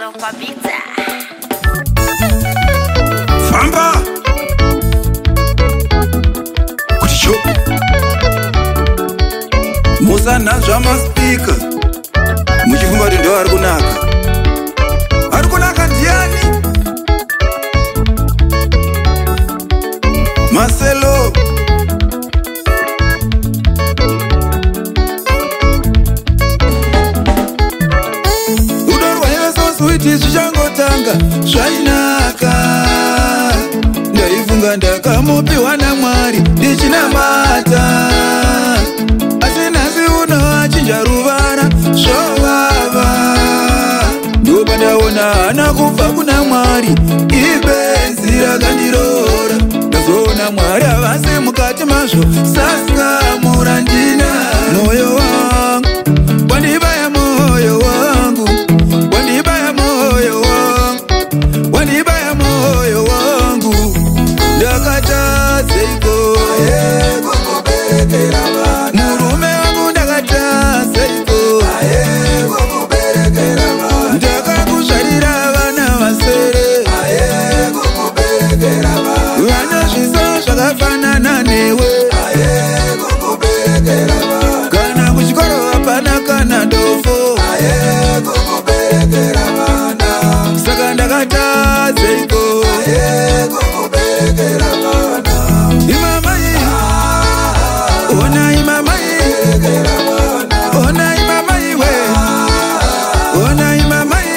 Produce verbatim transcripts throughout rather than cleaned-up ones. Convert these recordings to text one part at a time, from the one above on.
Sofa Pizza. Famba Kuchicho Musa nazva maspika muchifunga kuti ndo ari kunaka. Ari kunaka ndiani? Marcelo Rudo rwaiva so sweet zvichangotanga zvainaka. Ndaifunga ndakamupiwa naMwari ndichinamata, asi nhasi uno achinja ruvara zvovava. Ndopandaona hana kubva kuna Mwari, ibenzi rakandiroora. Ndazoona Mwari havasi mukati mazvo, saka murandina. Moyo wangu wandibaya, moyo wangu wandibaya, moyo wangu wandibaya, moyo wangu. Ndakatazeiko murume wangu, ndakatazeiko ndakakuzvarira vana vasere, vana zviso zvakafanana newe. Kana kuchikoro hapana kana ndofo, saka ndakatazeiko. Imamai, ona imamai, ona imamai we, ona imamai,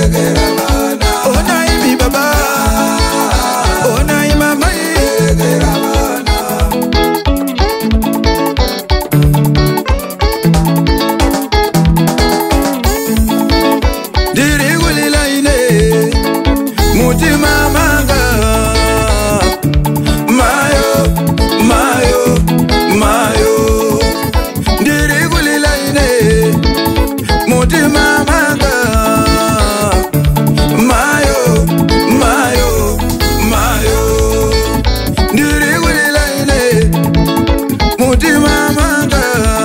ona imi baba, ona imamai. Ndiri kulila ine mutima manga, mayo mayo mayo. Ndiri kulila ine mutima manga, mayo mayo mayo. Ndiri kulila ine mutima manga,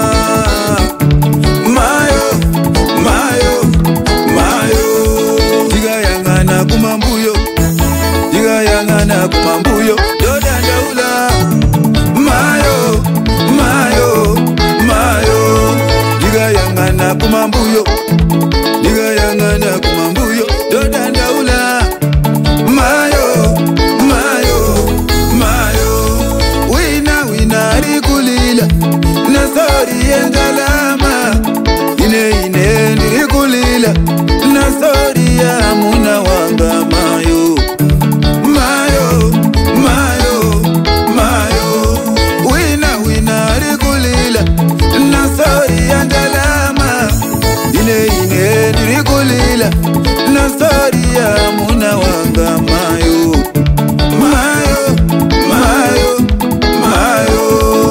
mayo mayo mayo. Ndikayang'ana kumambuyo, ndikayang'ana kumambuyo, ndodandaula mayo mayo mayo. Ndikayang'ana kumambuyo, ndikayang'ana kumambuyo, ndodandaula mayo mayo mayo. Wina wina ari kulila nasori yengalama, ine ine ndiri kulila nasori ya muna wanga mayo mayo mayo mayo. Wina wina ari kulila nasori ya ndalama, ine ine ndiri kulila nasori ya muna wanga mayo mayo mayo mayo.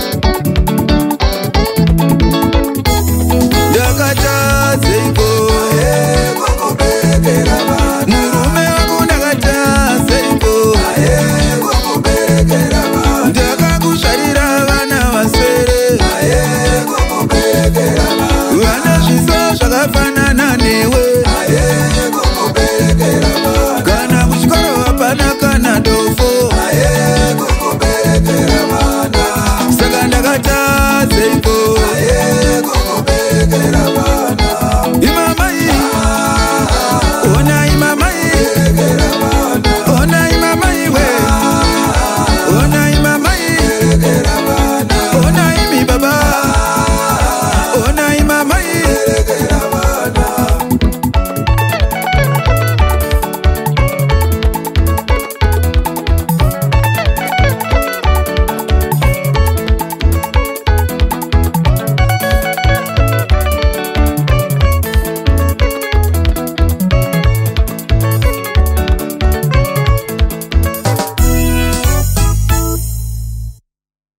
Ndakatazeiko murume wangu, ndakatazeiko ndakakuzvarira vana vasere, vana zviso zvakafanana newe. Kana kuchikoro hapana kana ndofo, saka ndakatazeiko.